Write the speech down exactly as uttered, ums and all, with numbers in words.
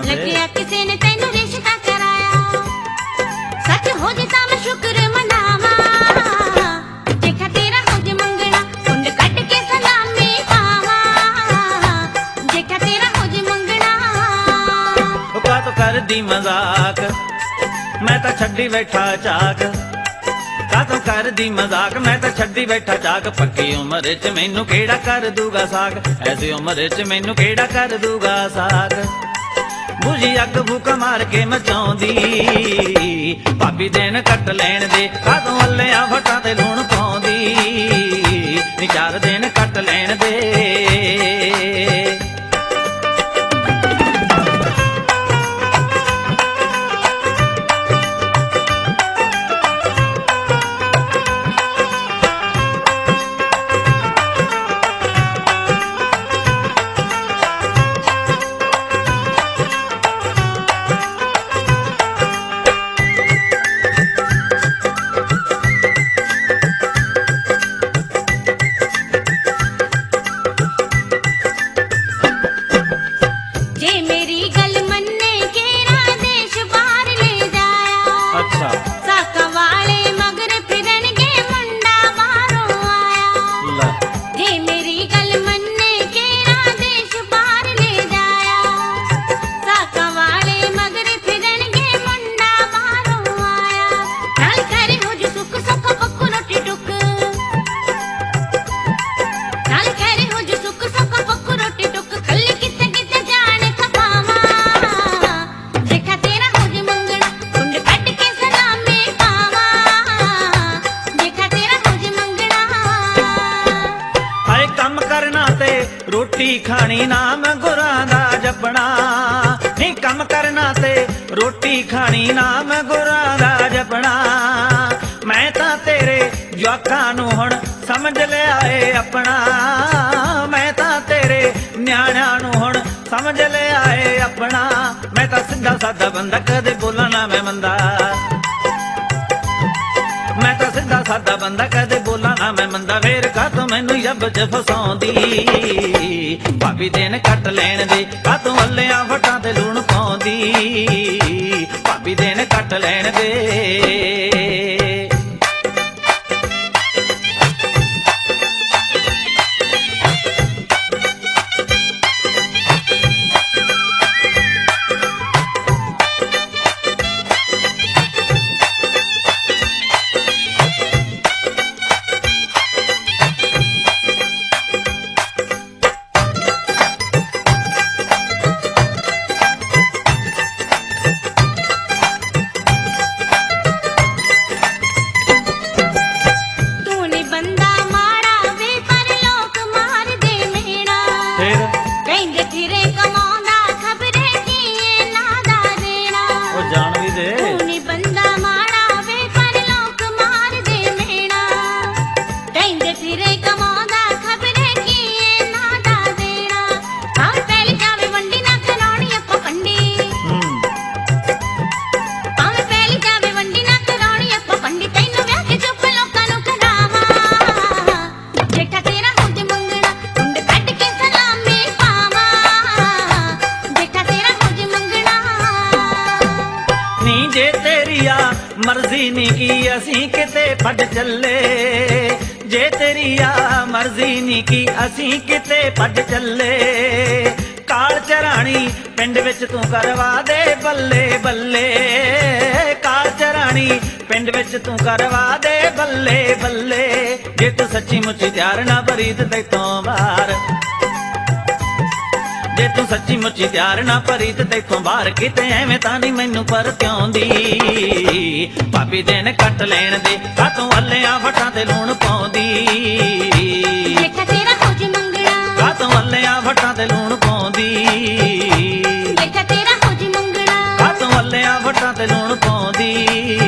दे लग्या किसे ने तेनू रिश्ता कराया सच हो जे तां मैं शुक्र मनावा देखा तेरा हो जे मंगना कुंड कट के सलामी पावा देखा तेरा हो जे मंगना ओ का तो कर दी मजाक मैं तो छड्डी बैठा चाक कातों कर दी मजाक मैं तो छड्डी बैठा चाक पक्की उम्र च मैनू केड़ा कर दूगा साग ऐसी उम्र च मैनू केड़ा कर दूगा साग बुझी अग भूखा मार के मचाउंदी भाभी दिन कट लैण दे कातों अल्लियां फटां ते लूण पाउंदी नी चार दिन कट लैण दे रोटी खानी नाम गुरां दा जपना नी कम करना ते रोटी खानी नाम गुरां दा जपना मैं तां तेरे जवाकां नूं हुण समझ लिया ए अपना मैं तां तेरे न्याणियां नूं हुण समझ लिया ए अपना मैं तां सीधा सादा बंदा कदे बोला ना मैं मंदा मैं तो सीधा सादा बंदा कदे बोला ना मैं मंदा फेर कातों मैनू जब च फसाउंदी भाभी दिन कट लैण दे कातों अल्लियां फटां ते लूण पाउंदी भाभी दिन कट लैण दे मर्जी नी की असी किते फट चले जे तेरी आ मर्जी नी की असी किते फट चले काल चराणी पिंड विच तू करवा दे बल्ले बल्ले काल चराणी पिंड विच तू करवा दे बल्ले बल्ले जे तू सच्ची मुच्ची त्यार ना परीत तैतों बाहर जे तू सच्ची मुच्ची त्यार ना परीत तैथों बाहर किते एवें तां नी मैनू परत्याउंदी भाभी दिन कट लैण दे कातों अल्लियां फटां ते लूण पाउंदी देखा तेरा हो जे मंगना कातों अल्लियां फटां ते लूण पाउंदी देखा तेरा हो जे मंगना कातों अल्लियां फटां ते लूण पाउंदी